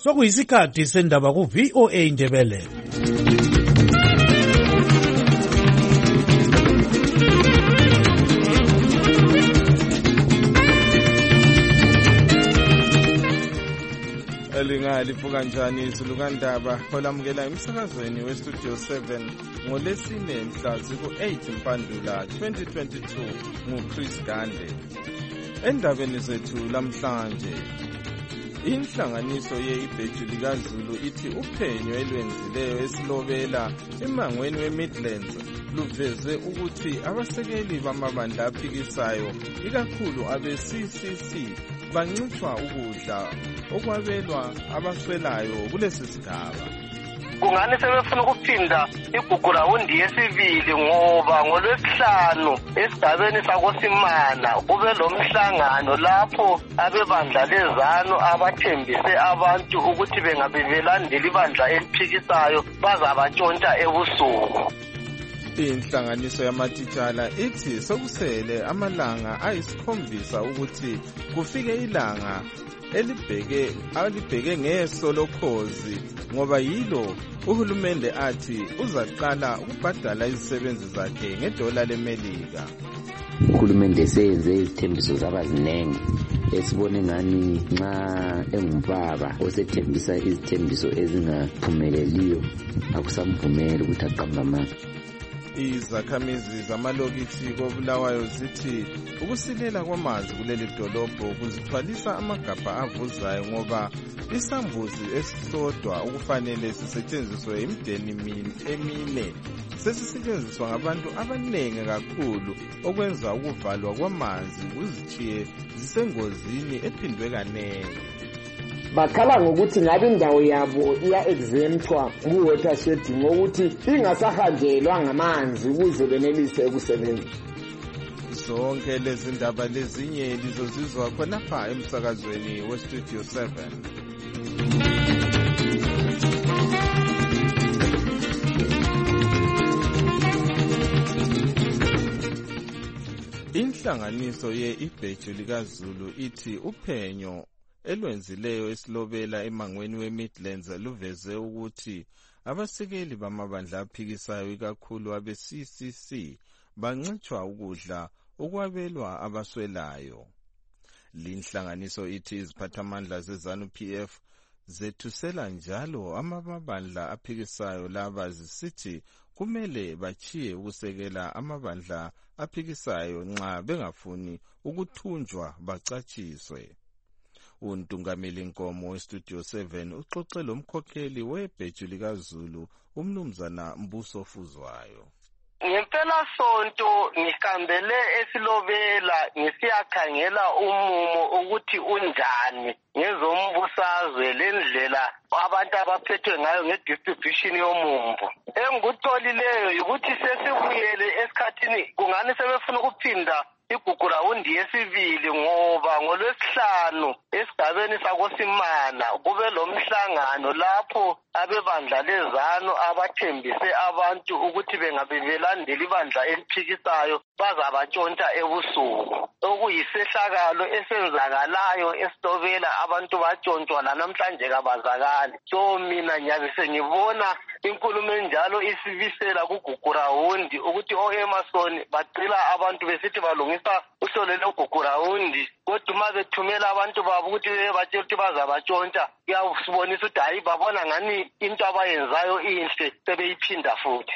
Sokuyisikhathi sendaba ku VOA Indebele. Livuka njani izulukandaba olamukela emsakazweni westudio 7 ngolesine mhla ziku-8 Mpandula 2022 nguChris Gande. Endabeni zethu lamhlanje, inhlanganiso ye-ibheju likaZulu ithi uphenyo elwenzileyo esilobela emangweni we-Midlands luveze ukuthi abasekeli bamabandla aphikisayo ikakhulu abe-CCC bancitshwa ukudla okwabelwa abaswelayo kulesi sigaba. Kungani sebefuna ukuphinda igugurawundi yesibili ngoba ngolwesihlanu esigabeni sakoSimana kube lomhlangano lapho abebandla lezanu abathembise abantu ukuthi bengabelandela ibandla eliphikisayo bazabatshontsha ebusuku. Inhlanganiso yamatitshala ithi sokusele amalanga ayisikhombisa ukuthi kufike ilanga alibheke ngeso lokhozi ngoba yilo uhulumende athi uzaqala ukubhadala izisebenzi zakhe ngedola leMelika. Uhulumende seyenze izithembiso zaba zinengi esibone ngani nxa engumbaba osethembisa izithembiso ezingaphumeleliyo akusamvumeli ukuthi aqambe amanga. Izakhamizi zamalokithi koBulawayo zithi ukusilela kwamanzi kuleli dolobho kuzithwalisa amagabha avuzayo ngoba isambuzi esisodwa ukufanele sisetshenziswe imideni emine sesisetshenziswa ngabantu abaningi kakhulu okwenza ukuvalwa kwamanzi kuzitshiye zisengozini ephindwe kanengi. Bakhala ngokuthi ngabe indawo yabo iya-exemptwa ku-watershed ngokuthi ingasahanjelwa ngamanzi ukuze benelise ukusebenza. Zonke lezi ndaba lezinye lizozizwa khonapha emsakazweni westudio 7. Inhlanganiso ye-ibheju likaZulu ithi uphenyo elwenzileyo esilobela emangweni we-Midlands luveze ukuthi abasekeli bamabandla aphikisayo ikakhulu abe-CCC bancitshwa ukudla okwabelwa abaswelayo. Linhlanganiso ithi iziphathamandla zeZANU-PF zethusela njalo amabandla aphikisayo laba zisithi kumele bachiye ukusekela amabandla aphikisayo nxa bengafuni ukuthunjwa bacatshiswe. Untungameli Nkomo westudio 7 uxoxe lomkhokheli webheju likaZulu umnumzana Mbuso Fuzwayo. Ngempela sonto ngihambele esilobela ngisiyakhangela umumo ukuthi unjani ngezombusazwe lendlela abantu abaphethwe ngayo ngedistribution yomumbo. Engikutholileyo ukuthi sesibuyele esikhathini kungani sebefuna ukuphinda igugurawundi yesibili ngoba ngolwesihlanu esigabeni sakoSimana kube lomhlangano lapho abebandla lezanu abathembise abantu ukuthi bengabelandela ibandla eliphikisayo bazabatshontsha ebusuku. Okuyisehlakalo esenzakalayo esilobela abantu batshontsha lanamhlanje kabazakali. So mina ngiyabe sengibona inkulumo enjalo isibisela kugugurawundi ukuthi o-Emerson bacila abantu besithi balungisa uhlolo logugurawundi kodwa uma bethumela abantu babo ukuthi batshela ukuthi bazabatshontsha kuyasibonisa ukuthi hayi babona ngani into abayenzayo inhle sebeyiphinda futhi.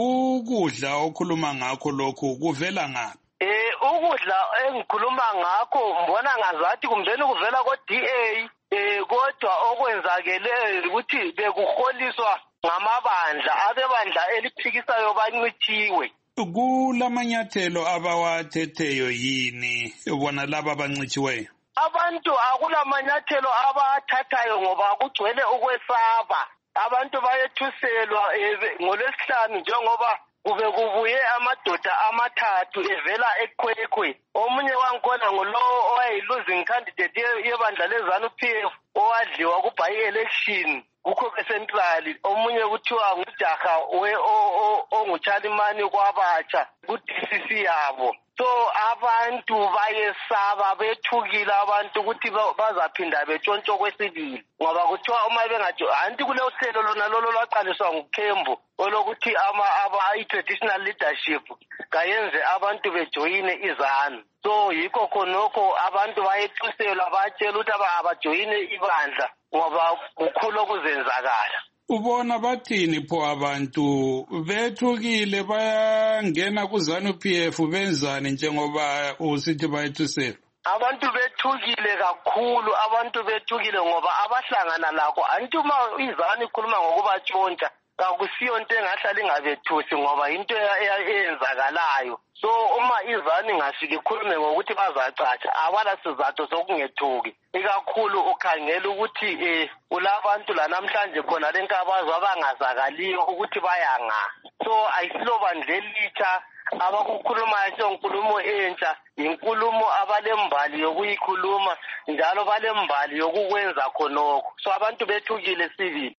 Ukudla okhuluma ngakho lokhu kuvela ngaphi? Ukudla engikhuluma ngakho mbona ngazathi kumbeni kuvela ko-DA kodwa okwenzakeleyo ukuthi bekuholiswa ngamabandla abebandla eliphikisayo bancithiwe. Kulamanyathelo abawathetheyo yini bona laba abancithiweyo? Abantu akulamanyathelo abathathayo ngoba kugcwele ukwesaba. Abantu bayethuselwa ngolwesihlanu njengoba kube kubuye amadoda amathathu evela eKwekwekwe. Omunye wangikhona ngulowo owayi-losing candidate yebandla leZANU-PF owadliwa ku-by-election kuKhobe Central. Omunye kuthiwa ngujaha onguChalimani kwabatsha ku-DCC yabo. so abantu bayesaba bethukile abantu ukuthi bazaphinda betshontsho kwesibili ngoba kuthiwa uma anti kuleyo hlelo lona lolo lwaqaliswa nguKhembu olokuthi i-traditional leadership kayenze abantu bejoyine izanu. So yikho khonokho abantu bayethuselwa batshela ukuthi abajoyine ibandla ngoba kukhulu okuzenzakala. Ubona bathini pho abantu bethukile bayangena kuZANU-PF benzani njengoba usithi bayethusela? Abantu bethukile kakhulu, abantu bethukile ngoba abahlangana lakho anti uma izanu ikhuluma ngokubatshontsha akusiyo into engahlala ingabethusi ngoba into eyenzakalayo. So uma izanu ingafika ikhulume ngokuthi bazacatsha abala sizathu sokungethuki. Ikakhulu ukhangela ukuthi kulabantu la namhlanje khona lenkabazo abangazakaliyo ukuthi bayanga. So ayisilo bandlelitsha abakukhulumayo senkulumo entsha, inkulumo abalembali yokuyikhuluma njalo balembali yokukwenza khonokho. So abantu bethukile sibili.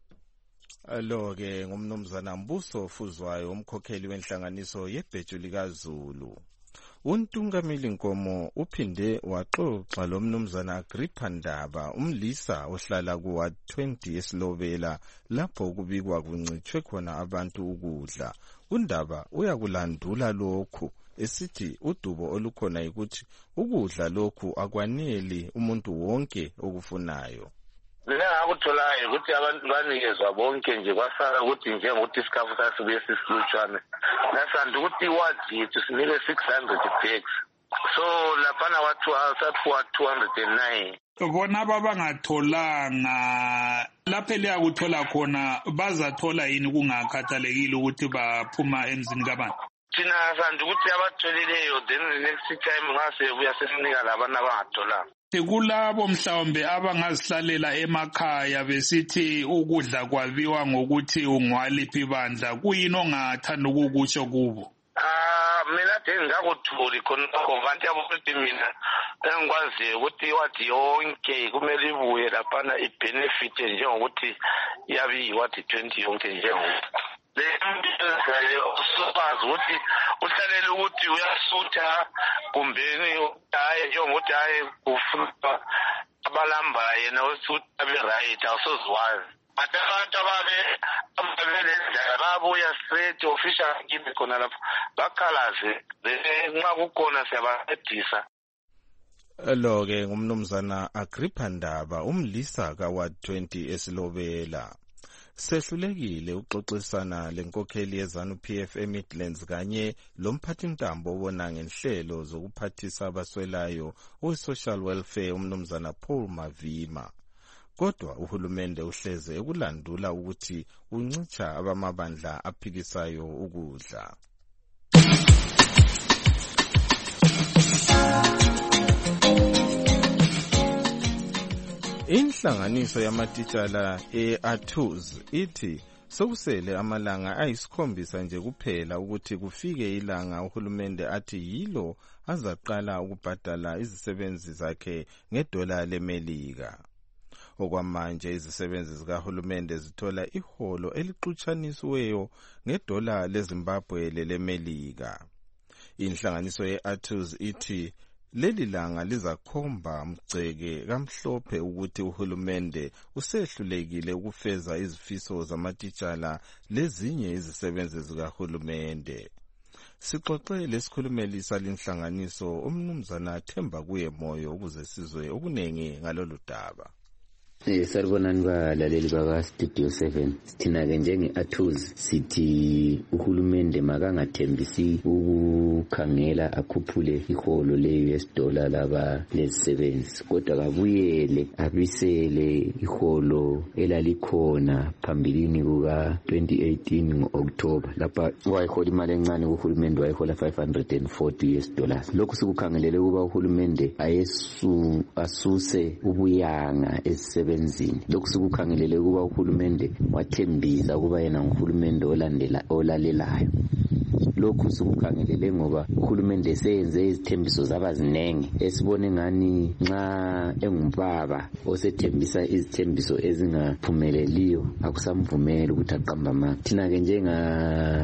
Lo-ke ngumnumzana Mbuso Fuzwayo, umkhokheli wenhlanganiso yebheju likaZulu. UNtungameli Nkomo uphinde waxoxa lo mnumzana Agrippa Ndaba, umlisa ohlala kuWard 20 eSilobela lapho kubikwa kuncithwe khona abantu ukudla. UNdaba uyakulandula lokhu esithi udubo olukhona ukuthi ukudla lokhu akwaneli umuntu wonke okufunayo. Nengakutholayo ukuthi abantu banikezwa bonke nje kwasala ukuthi njengokuthi isikhafu sasibuye sisilutshwane nasanda ukuthi iwadi yethu sinike 600 bags, so laphana sathiwa 209. Bona abangatholanga lapho eliyakuthola khona bazathola yini kungakhathalekile ukuthi baphuma emzini kabantu? Thina sanda ukuthi abatholileyo then next time ngasebuya sesinika labana abangatholanga. Kulabo mhlawumbe abangazihlalela emakhaya besithi ukudla kwabiwa ngokuthi ungwaliphi ibandla, kuyini ongathanda ukukusho kubo? Mina ngakuthuli khonokho kanti ukuthi mina engikwaziyo ukuthi iwadi yonke kumele ibuye laphana ibenefit njengokuthi yabi iwadi 20 yonke njengokuthi sobazi ukuthi uhlalele ukuthi uyasutha kumbeni hayi njengokuthi hayi ufuna abalamba yena usuthi abe-right awusozwazi. But abantu ababelendlela babuya straight official kimi khona lapho bakhalaze nxa kukhona siyabancedisa. Lo-ke ngumnumzana Agrippa Ndaba, umlisa kaWard 20 eSilobela. Sehlulekile uxoxisana lenkokheli yeZANU-PF eMidlands kanye lomphathintambo obona ngenhlelo zokuphathisa abaswelayo owe-social welfare umnumzana Paul Mavima. Kodwa uhulumende uhleze ekulandula ukuthi uncitsha abamabandla aphikisayo ukudla. Inhlanganiso yamatitshala e-ATUZ ithi sokusele amalanga ayisikhombisa nje kuphela ukuthi kufike ilanga uhulumende athi yilo azaqala ukubhadala izisebenzi zakhe ngedola leMelika. Okwamanje izisebenzi zikahulumende zithola iholo elixutshanisiweyo ngedola leZimbabwe leMelika. Inhlanganiso ye-ATUZ ithi leli langa lizakhomba mgceke kamhlophe ukuthi uhulumende usehlulekile ukufeza izifiso zamatitshala lezinye izisebenzi zikahulumende. Sixoxe lesikhulumeli salinhlanganiso umnumzana Themba kuye moyo ukuze sizwe okunengi ngalolu daba. Saribonani balaleli baka Studio 7. Sithina-ke njenge-ATUZ sithi uhulumende makangathembisi ukukhangela akhuphule iholo le-US dollar laba lezisebenzi, kodwa kabuyele abisele iholo elalikhona phambilini kuka 2018 ngo-October lapha wayihola imali encane uhulumende wayihola $540. Lokhu sikukhangelele ukuba uhulumende asuse ubuyanga esisebenzini. Lokhu sikukhangelele ukuba uhulumende wathembisa ukuba yena nguhulumende olalelayo. Lokhu sikukhangelele ngoba uhulumende seyenze izithembiso zaba zinengi esibone ngani nxa engumbaba osethembisa izithembiso ezingaphumeleliyo akusamvumela ukuthi aqamba amanga. Thina ke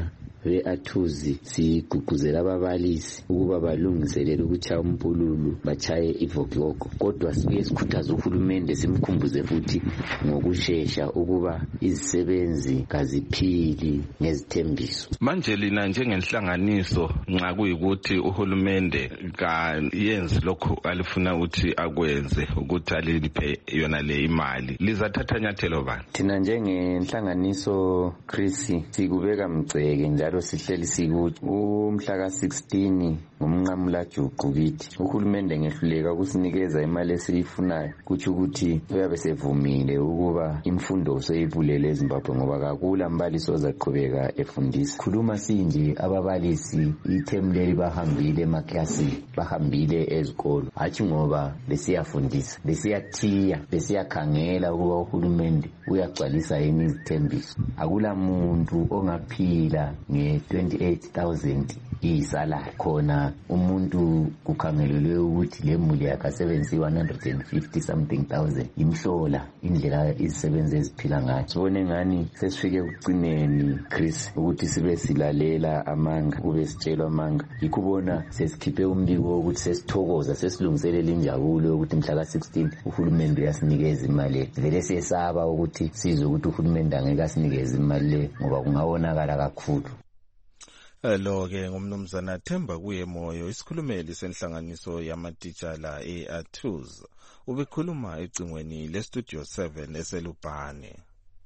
be-Athuzi siguguzela ababalisi ukuba balungiselele ukutshaya umpululu bachaye ivokiloko, kodwa sibuye sikhuthaza uhulumende simkhumbuze futhi ngokushesha ukuba izisebenzi kaziphili ngezithembiso. Manje lina njengenhlanganiso nxa kuyikuthi uhulumende kayenzi lokho alifuna ukuthi akwenze ukuthi aliphe yona le imali, lizathatha nyathelo bani? Thina njengenhlanganiso Chris sikubeka mgceke njalo sihleli sikuthi umhla ka-16 ngomnqamula juqu kithi uhulumende ngehluleka ukusinikeza imali esiyifunayo, kuthi ukuthi uyabe sevumile ukuba imfundo soyivulele eZimbabwe ngoba kakula mbalisi ozaqhubeka efundisa. Khuluma sinje ababalisi ithemu leli bahambile emaklasini, bahambile ezikolo, hatshi ngoba besiyafundisa, besiyathiya, besiyakhangela ukuba uhulumende uyagcwalisa yini izithembiso. Akula muntu ongaphila nge-28,000 iyisalari, khona umuntu kukhangelelwe ukuthi le muli yakasebenzisi 150 something thousand imhlola indlela izisebenzi eziphila ngayo. Sibone ngani sesifike ekucineni Chris ukuthi sibe silalela amanga, kube sitshelwa amanga, yikho ubona sesikhiphe umbiko wokuthi sesithokoza, sesilungiselela injabulo ukuthi mhla ka-16 uhulumende uyasinikeza imali. Vele siyesaba ukuthi sizwe ukuthi uhulumende angeke asinikeze imali le ngoba kungawonakala kakhulu. Lo-ke ngumnumzana Themba Kuyemoyo, isikhulumeli senhlanganiso yamatitshala e-Athuzi, ubekhuluma ecingweni le-Studio 7 eselubhane.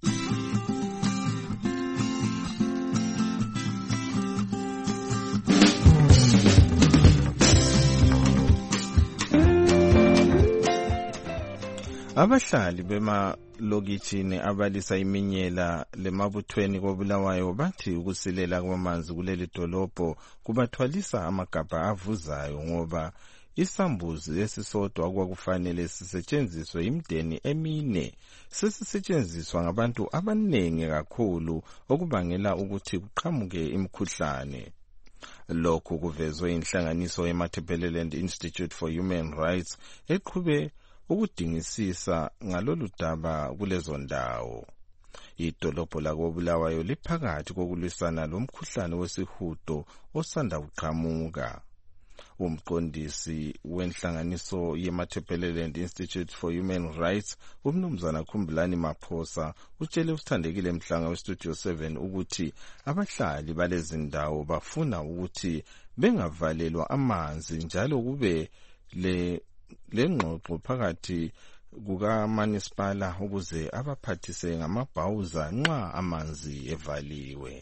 Abahlali bemalokitshini abalisa iminyela lemabuthweni koBulawayo bathi ukusilela kwamanzi kuleli dolobho kubathwalisa amagabha avuzayo ngoba isambuzi esisodwa kwakufanele sisetshenziswe imideni emine sesisetshenziswa ngabantu abaningi kakhulu okubangela ukuthi kuqhamuke imikhuhlane. Lokhu kuvezwe inhlanganiso yeMatabeleland Institute for Human Rights eqhube ukudingisisa ngalolu daba kulezo ndawo. Idolobho lakoBulawayo liphakathi kokulwisana lomkhuhlane wesihudo osanda kuqhamuka. Umqondisi wenhlanganiso yeMatabeleland Institute for Human Rights umnumzana Khumbulani Maphosa utshele usithandekile Mhlanga weStudio 7 ukuthi abahlali balezindawo bafuna ukuthi bengavalelwa amanzi njalo kube lengxoxo phakathi kukaManisipala ukuze abaphathise ngamabhawuza nxa amanzi evaliwe.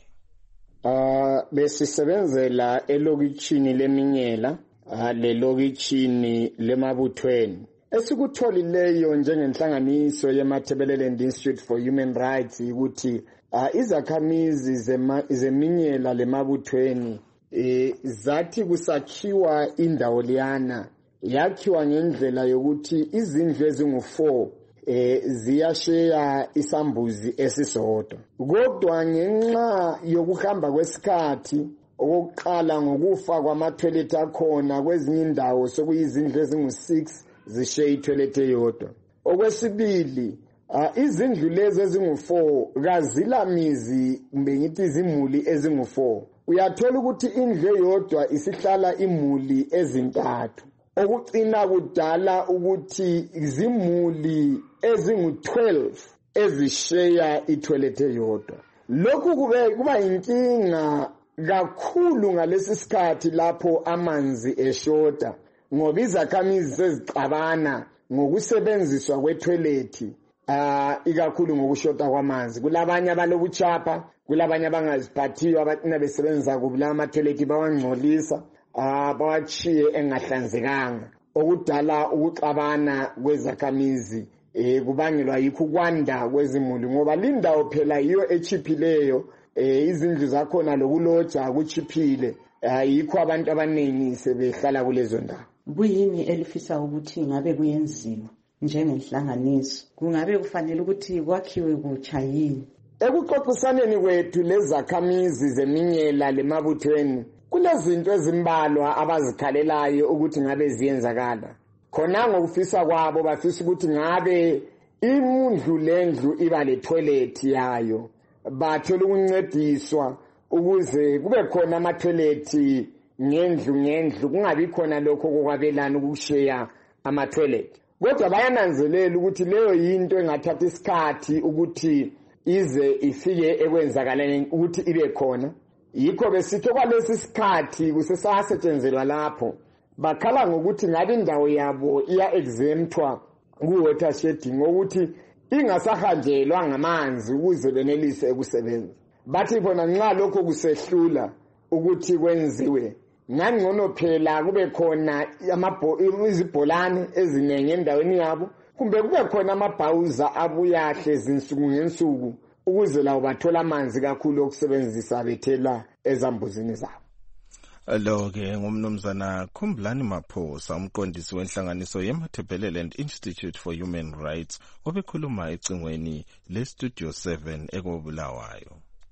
Besisebenzela elokitshini leminyela, lelokitshini lemabuthweni. Esikutholileyo njengenhlanganiso yeMatabeleland Institute for Human Rights ukuthi izakhamizi zeminyela lemabuthweni zathi kusakhiwa indawo liyana yakhiwa ngendlela yokuthi izindlu ezingu-4 ziyasheya isambuzi esisodwa. Kodwa ngenxa yokuhamba kwesikhathi, okokuqala ngokufa kwamathoyilethi akhona kwezinye indawo sokuyizindlu ezingu-6 zisheya ithoyilethi eyodwa. Okwesibili, izindlu lezi ezingu-4 kazilamizi kumbe ngithi izimuli ezingu-4. Uyathola ukuthi indlu eyodwa isihlala imuli ezintathu. Okucina kudala ukuthi izimuli ezingu-12 ezisheya ithoyilethi eyodwa. Lokhu kuba inkinga kakhulu ngalesi sikhathi lapho amanzi eshota ngoba izakhamizi sezixabana ngokusebenziswa kwethoyilethi ikakhulu ngokushota kwamanzi. Kulabanye abalobuchapha, kulabanye abangaziphathiyo abacina besebenzisa kubula amathoyilethi bawangcolisa bawachiye engahlanzekanga, okudala ukuxabana kwezakhamizi kubangelwa yikho kwanda kwezimuli ngoba lindawo phela yiyo echiphileyo, izindlu zakhona lokuloja kuchiphile, yikho abantu abaningi sebehlala kulezo ndawo. Kuyini elifisa ukuthi ngabe kuyenziwa njengenhlanganiso? Kungabe kufanele ukuthi kwakhiwe kutsha yini? Ekuxoxisaneni kwethu lezakhamizi zeminyela lemabuthweni kulezinto ezimbalwa abazikhalelayo ukuthi ngabe ziyenzakala. Khona ngokufisa kwabo bafisa ukuthi ngabe indlu lendlu iba le toilet yayo, bathola ukuncediswa ukuze kube khona ama-toilet ngendlu kungabi khona lokho kokwabelana ukusheya ama-toilet. Kodwa bayananzelela ukuthi leyo yinto engathatha isikhathi ukuthi ize ifike ekwenzakaleni ukuthi ibe khona. Yikho besithi kwalesi sikhathi kusesasetshenzelwa lapho bakhala ngokuthi ngabe indawo yabo iya-exemptwa ku-water shedding ukuthi ingasahanjelwa ngamanzi ukuze benelise ukusebenza. Bathi bona nxa lokho kusehlula ukuthi kwenziwe ngangcono phela kube khona izibholane ezinengi endaweni yabo kumbe kube khona amabhawuza abuyahle zinsuku ngensuku ukuze lawo bathola amanzi kakhulu okusebenzisa bethela ezambuzini zabo. Lo-ke ngumnumzana Khumbulani Maphosa, umqondisi wenhlanganiso ye-Matabeleland Institute for Human Rights, obekhuluma ecingweni le-Studio 7 ekobulawayo.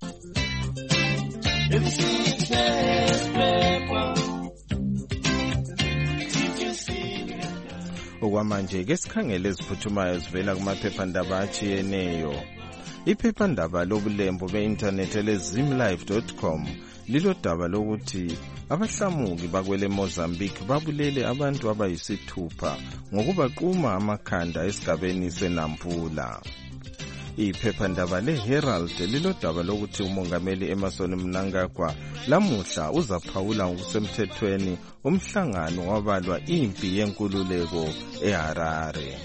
Okwamanje ke sikhangele eziphuthumayo zivela kumaphephandaba atshiyeneyo. Iphephandaba lobulembo be-internet elezimlive.com lilodaba lokuthi abahlamuki bakwele Mozambique babulele abantu abayisithupha ngokubaquma amakhanda esigabeni seNampula. Iphephandaba le-Herald lilodaba lokuthi umongameli Emmerson Mnangagwa lamuhla uzaphawula ngokusemthethweni umhlangano wabalwa impi yenkululeko eHarare.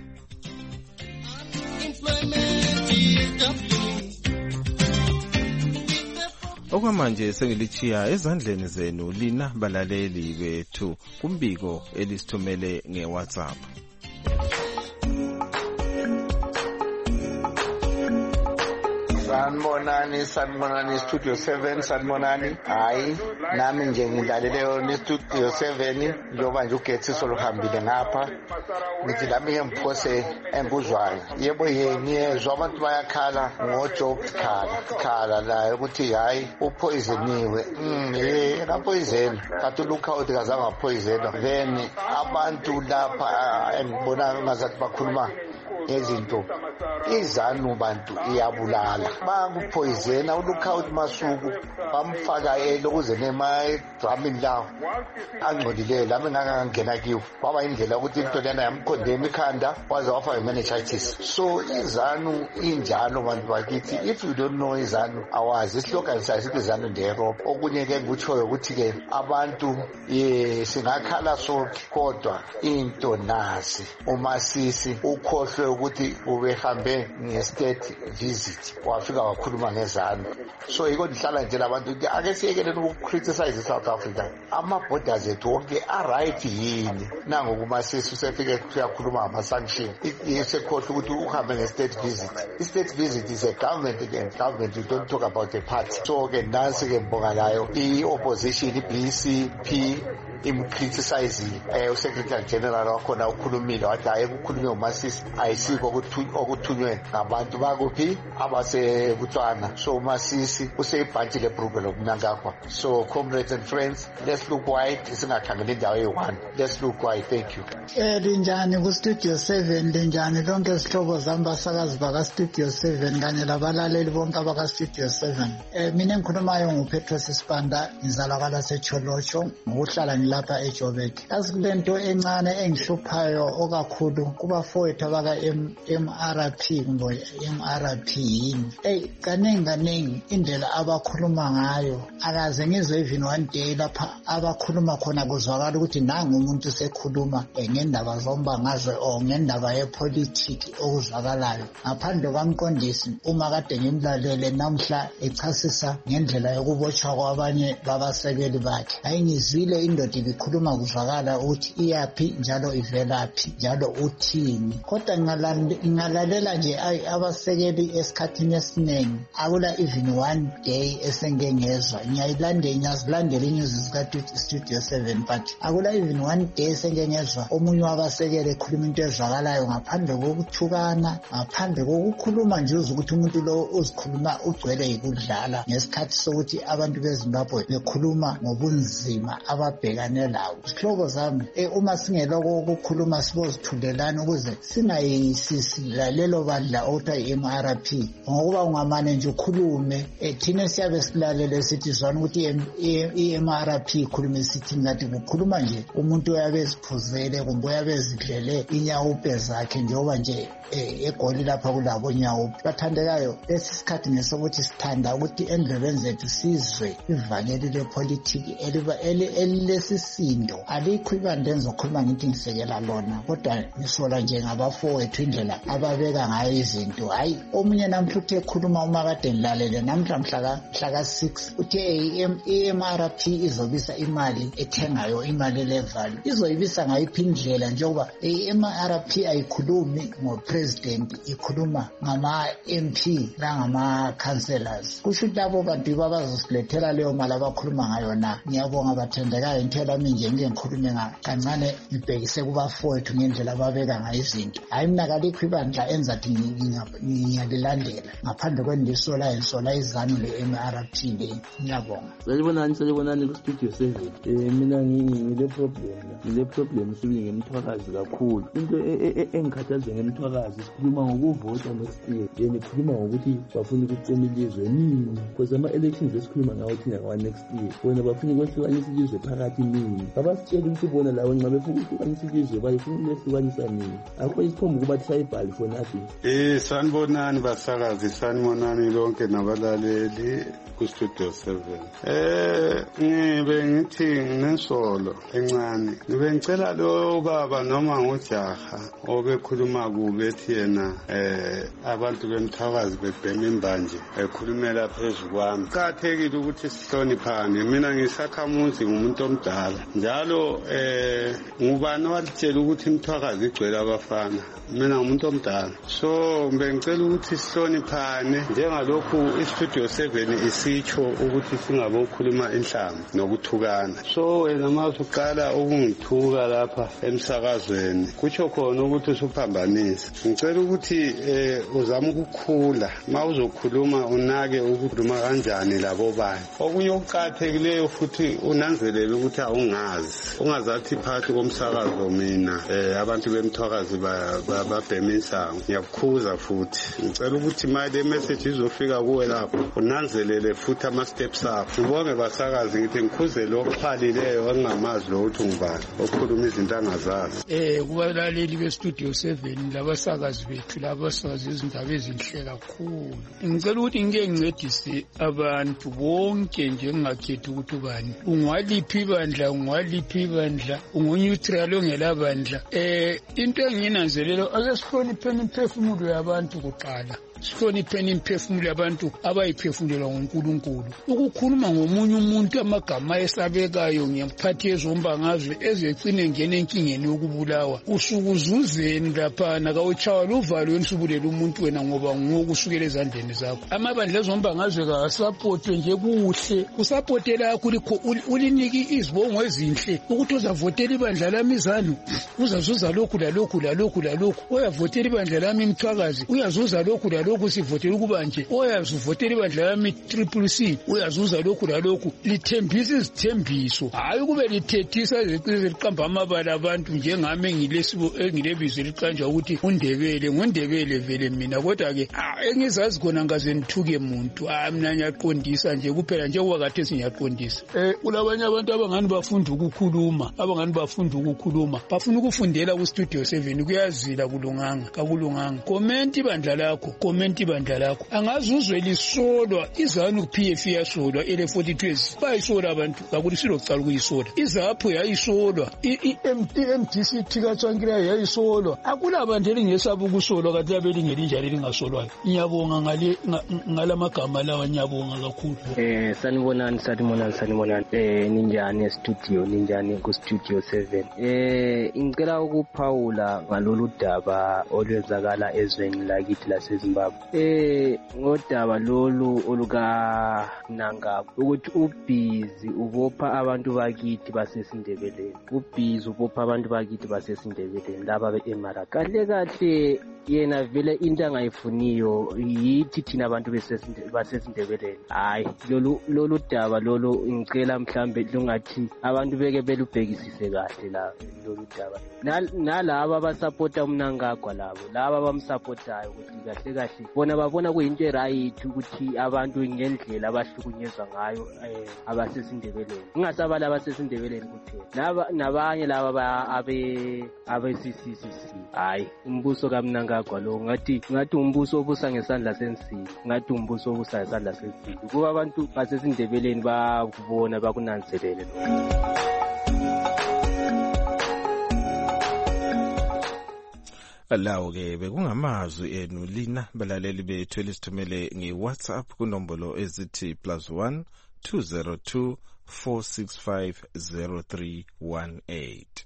Okwamanje sengilichiya ezandleni zenu lina balaleli bethu kumbiko elisithumele ngeWhatsApp. Sanibonani Studio 7 sanibonani. Hayi nami nje ngilaleleyo ni Studio 7 njoba nje ugetsi soluhambile ngapha ngithi lami ngiphose embuzwayo. Yebo ngiyezwa abantu bayakhala ngoJob khala la ukuthi hayi uphoizeniwe. Akapoizeni kathi Lookout kazange aphoizena. Then abantu lapha engibona ngazathi bakhuluma ngezinto izanu bantu iyabulala banguphoyizena uLookout Masuku bamfaka elokuze nemadramini lawo angcolile lami ngangangena kiwo kwaba indlela ukuthi into lena yamkhondema ikhanda waze wafa meningitis. So izanu injalo bantu bakithi. If you don't know izanu awazi islogan sayisithi izanu ndero. Okunye ke ngutshoyo ukuthi ke abantu singakhala sonke kodwa into nasi uMasisi ukhohlwe ukuthi ubehambe nge-state visit wafika wakhuluma ngezanu. So yiko ndihlala nje labantu ukuthi ake siyekeleni ukukriticize South Africa. Ama-borders ethu wonke a-right yini nangoku uMasisi usefike kuyakhuluma ngama-sanction isekhohlwe ukuthi uhambe nge-state visit. I-state visit is a government against government. You don't talk about a party. So ke nansi ke mbongalayo i-opposition i-BCP imcriticize uSecretary General wakhona ukhulumile wathi hayi ukukhulunywa uMasisi ayisiko okuthunywe ngabantu bakuphi abasekuTshwana. So uMasisi useyibhanti lebhrugwe lokuNangagwa. So comrades and friends, let's look wide singakhangela indawo eyi-one. Let's look wide. Thank you. Linjani ku-Studio 7 linjani lonke izihlobo zami basakazi baka-Studio 7 kanye labalaleli bonke abaka-Studio 7. Mina engikhulumayo nguPetros Sibanda ngizalakala seCholotsho ngokuhlala ngilapha eJoburg. Kule nto encane engihluphayo okakhulu kubafowethu abaka-MRP kumbe MRP yini. Kaningi indlela abakhuluma ngayo akaze ngizwe even one day lapha abakhuluma khona kuzwakala ukuthi nangu umuntu sekhuluma ngendaba zombangazwe o ngendaba yepolitiki okuzwakalayo ngaphandle kwamqondisi uma kade ngimlalele namhla echasisa ngendlela yokubotshwa kwabanye babasekeli bakhe. Hayi ngizwile indoda ibikhuluma kuzwakala ukuthi iyaphi njalo ivelaphi njalo uthini. Kodwa ngalalela nje abasekeli esikhathini esiningi akula even one day esengengezwa ngiyazilandela inews zika-Studio 7 but akula even one day esengengezwa omunye wabasekeli ekhuluma into ezwakalayo ngaphandle kokuthukana ngaphandle kokukhuluma nje ukuthi umuntu lo uzikhuluma ugcwele yikudlala ngesikhathi sokuthi abantu beZimbabwe bekhuluma ngobunzima ababhekana sibhekane lawo. Isihloko zami uma singeloko ukukhuluma sibozithulelana ukuze singayisilalelo bandla okuthiwa i-MRP ngokuba ungamane nje ukhulume thina siyabe silalele sithi zwana ukuthi i-MRP ikhulume sithi ngathi kukhuluma nje umuntu oyabe eziphuzele kumbe oyabe ezidlele inyawupe zakhe njengoba nje egoli lapha kulabo nyawupe. Bathandekayo lesi sikhathi ngesokuthi sithanda ukuthi endlebeni zethu sizwe ivangeli lepolitiki elilesisindo. Alikho ibandla engizokhuluma ngithi ngisekela lona kodwa ngisola nje ngabafowethu indlela ababeka ngayo izinto. Hayi omunye namhla uthe ekhuluma uma kade ngilalele namhla mhlaka 6 uthe i-MRP izobisa imali ethengayo imali levalue izoyibisa ngayiphi indlela njengoba i-MRP ayikhulumi ngopresident ikhuluma ngama-MP nangama-councillors. Kusho ukuthi labo bantu babazosilethela leyo mali abakhuluma ngayo na. Ngiyabonga bathandekayo ngithela mina nje ngike ngikhulume kancane ngibhekise kubafowethu ngendlela ababeka ngayo izinto. Hayi mina kalikho ibandla enzathi ngiyalilandela ngaphandle kwendisola izanu le-MRP le. Ngiyabonga. Salibonani ku-Studio 7. Mina ngile problem sibili ngemthwakazi kakhulu. Into engikhathaza ngemthwakazi sikhuluma ngokuvota next year. Ngikhuluma ngokuthi bafuna ukucoma ilizwe nini because ama-elections esikhuluma ngawo thina ngawa next year. Wena bafuna ukwehlukanisa ilizwe phakathi nini. Babasitshela ukuthi bona lawo nxa befuna ukwehlukanisa ilizwe bayifuna ukwehlukanisa nini. Akho isikhomba ukuba tribal for nothing. Sanibonani basakazi, sanibonani lonke nabalaleli ku-Studio 7. Ngibe ngithi nginesolo encane. Ngibe ngicela lo baba noma ngujaha obekhuluma kube ethi yena abantu bemthakazi bebhema imbanje ekhulumela phezu kwami. Kuqakathekile ukuthi sihloniphane. Mina ngisakhamuzi ngumuntu omdala. Njalo ngubani walitshela ukuthi imthakazi igcwele abafana. Mina ngumuntu omdala. So ngicela ukuthi sihloniphane njengalokhu i-Studio 7 isitsho ukuthi singabokhuluma inhlamba nokuthukana. So wena mawuqala ukungithuka lapha emsakazweni kutsho khona ukuthi usuphambanisa. Ngicela ukuthi uzama ukukhula mawuzokhuluma unake ukukhuluma kanjani labo bani. Okunye okuqakathekileyo futhi unanzelele ukuthi ungazathi phakathi komsakazo mina abantu bemthwakazi babhemisa. Ngiyakukhuza futhi ngicela ukuthi manje message izofika kuwe lapho unanzelele futhi ama-steps akho. Ngibonge basakazi ngithi ngikhuze lo ophalileyo engingamazi lo ukuthi ngubani okhuluma izinto angazazi. Kubalaleli be-Studio 7 labasakazi bethu labasakazi izindaba ezinhle kakhulu. Ngicela ukuthi ngike ngincedise abantu bonke nje ngingakhethi ukuthi ubani. Ungwaliphi ibandla, ungu-neutral ongelabandla. Into engiyinanzelela ake sihlonipheni imphefumulo yabantu kuqala. Sihlonipheni imphefumulo yabantu abayiphefumulelwa nguNkulunkulu. Ukukhuluma ngomunye umuntu amagama esabekayo ngemphathi yezombangazwe ezecine ngene enkingeni yokubulawa. Usukuzuzeni laphana kawuchawa luvalo wensubulela umuntu wena ngoba ngokusukela ezandleni zakho. Amabandla ezombangazwe kasapotwe nje kuhle. Usapotela yakho uliniki izibongo ezinhle ukuthi uzavotela ibandla lami izanu. Uzazuza lokhu lalokhu. Uyavotela ibandla lami imthwakazi. Uyazuza lokhu sivotela ukuba nje oyazivotela ibandla lami CCC uyazuza lokhu lithembisa izithembiso. Hayi kube lithethisa iziqizo liqamba amabala abantu njengami engilebizo liqanja ukuthi ngundebele vele mina kodwa ke engizazi khona ngaze nithuke umuntu. Mina ngiyaqondisa nje kuphela nje kwakathe sinyaqondisa. Kulabanye abantu abangani bafunda ukukhuluma bafuna ukufundela ku-Studio 7 kuyazila kakulunganga. Comment ibandla lakho angazuzwe lisolwa izanu PF yasolwa ele 42 bayisola abantu kakuthi silokucala ukuyisola. Izapho yayisolwa iMDC thikatswankila yayisolwa. Akulabantu elingesaba ukusolwa kanti abelingelinjalo lingasolwayo. Ngiyabonga ngalamagama lawa ngiyabonga kakhulu. Sanibonani. Ninjani studio ninjani ku-Studio 7. Ngicela ukuphawula ngalolu daba olwenzakala ezweni lakithi laseZimbabwe. Ngodaba lolu oluka Nangaba ukuthi ubhizi ubopha abantu bakithi basesindebeleni. Laba be-Emara. Kahle yena vele into angayifuniyo yithi thina abantu basesindebeleni. Hayi lolu daba lolu ngicela mhlambe lungathi abantu beke belubhekisise kahle la lolu daba. Nalaba abasupporta uMnangagwa laba abamsupportayo ukuthi kahle kahle bona babona kuyinto right ukuthi abantu ngendlela abahlukunyezwa ngayo abasesindebeleni. Ungasabala abasesindebeleni kuphela. Nabanye laba abe-CCCC. Hayi umbuso kaMnangagwa lo ngathi umbuso obusa ngesandla sensimbi, ngathi umbuso obusa ngesandla sensimbi. Kuba abantu basesindebeleni bakubona bakunanzelele lokho. Lawo-ke bekungamazwi enu lina balaleli bethu elisithumele nge-WhatsApp kunombolo ezithi +1 202 465 0318.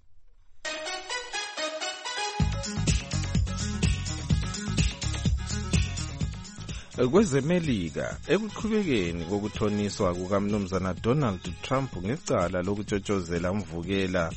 Kwezemelika ekuqhubekeni kokuthoniswa kukaMnumzana Donald Trump ngecala lokutshotshozela umvukela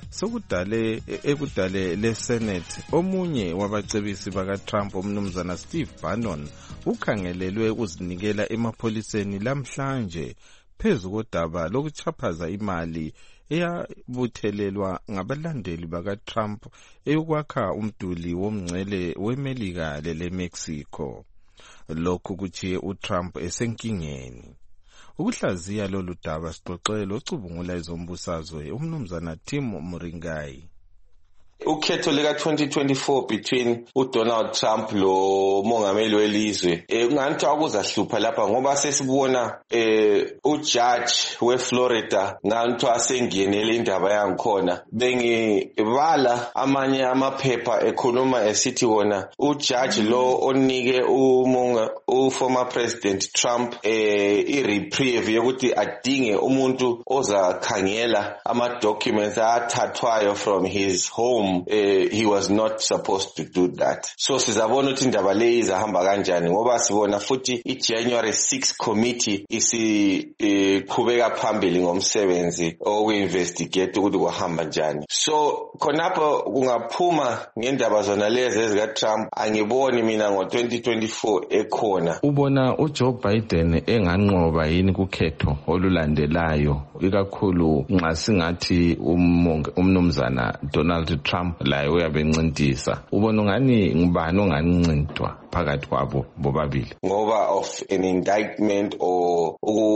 ekudale leSenate, omunye wabacebisi bakaTrump uMnumzana Steve Bannon ukhangelelwe ukuzinikela emapholiseni lamhlanje phezu kodaba lokuchaphaza imali eyabuthelelwa ngabalandeli bakaTrump eyokwakha umduli womngcele weMelika leleMexico. Lokhu kuchiye uTrump esenkingeni. Ukuhlaziya lolu daba sixoxele ocubungula ezombusazwe uMnumzana Tim Muringai. Ukhetho lika 2024 between uDonald Trump lo mongameli welizwe kungathi akuzahlupha lapha ngoba sesibona ujudge weFlorida ngathi asengenele indaba yangikhona. Bengibala amanye amaphepha ekhuluma esithi wona ujudge lo onike former president Trump ireprieve yokuthi adinge umuntu ozakhangela ama documents athathwayo from his home. He was not supposed to do that. So sizabona ukuthi indaba le izahamba kanjani ngoba sibona futhi iJanuary 6 committee isiqhubeka phambili ngomsebenzi oku-investigate ukuthi kuhamba njani. So khonapho kungaphuma ngendaba zona lezi ezika Trump angiboni mina ngo-2024 ekhona. Ubona uJoe Biden enganqoba yini kukhetho olulandelayo ikakhulu nxa singathi umnumzana Donald Trump laye uyabencintisa. Ubona ngani ngubani ongancintwa phakathi kwabo bobabili ngoba of an indictment or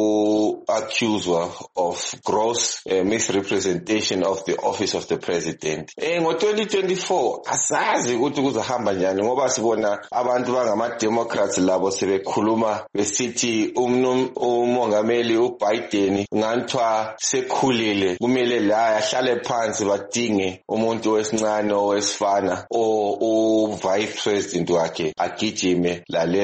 accused of gross misrepresentation of the office of the president. Ngo-2024 asazi ukuthi kuzahamba njani ngoba sibona abantu bangama-Democrats labo sebekhuluma besithi umongameli uBiden nganthiwa sekhulile kumele la ahlale phansi badinge umuntu wesincane owesifana u-vice president wakhe agijime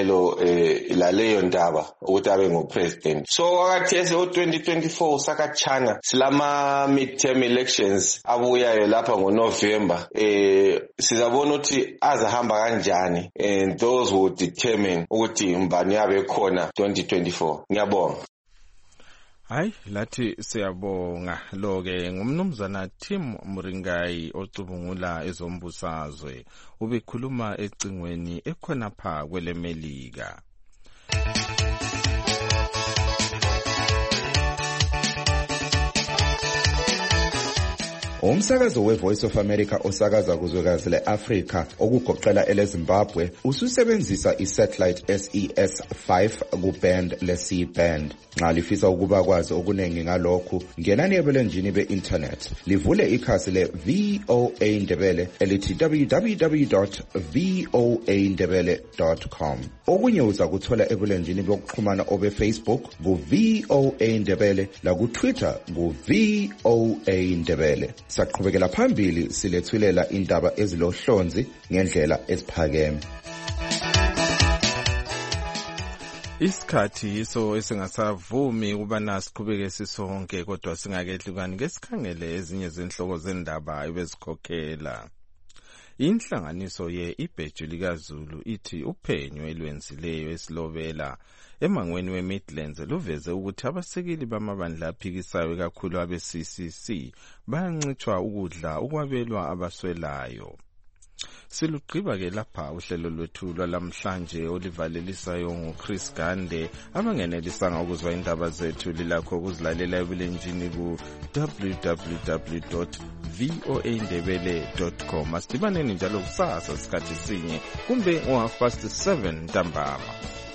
laleyo ndaba ukuthi abe ngupresident. So wakathese u-2024 sakatshana silama midterm elections abuyayo lapha ngoNovember. Sizabona ukuthi azahamba kanjani and those will determine ukuthi mbani yabe khona 2024. Ngiyabonga. Hayi lathi siyabonga. Lo-ke ngumnumzana Tim Muringai ocubungula ezombusazwe ubekhuluma ecingweni ekhonapha kweleMelika. Umsakazo weVoice of America osakaza kuzwekazi leAfrika okugoqela eleZimbabwe ususebenzisa isatellite SES5 kuband leC-band. Nxa lifisa ukuba kwazi okunengi ngalokhu, ngenani ebulenjini be-internet livule ikhasi le-VOA Ndebele elithi www.voandebele.com. Okunye uza kuthola ebulenjini bokuxhumana obe-Facebook ku-VOA Ndebele laku-Twitter ku-VOA Ndebele. Saqhubekela phambili silethulela indaba ezilohlonzi ngendlela eziphakeme. Isikhathi iso esingasavumi ukubana siqhubeke sisonke kodwa singakehlukani ngesikhangele ezinye zenhloko zendaba ebezikhokhela. Inhlanganiso ye-Ibheju likaZulu ithi uphenyo elwenzileyo esilobela emangweni we-Midlands luveze ukuthi abasekeli bamabandla aphikisayo kakhulu abe-CCC bayancithwa ukudla ukwabelwa abaswelayo. Silugqiba-ke lapha uhlelo lwethu lwalamhlanje olivalelisayo nguChris Gande. Abangenelisanga ukuzwa indaba zethu lilakho ukuzilalela ebulenjini ku www.voaindebele.com. Asidibaneni njalo kusasa sikhathi sinye kumbe ngo 7:30 ntambama.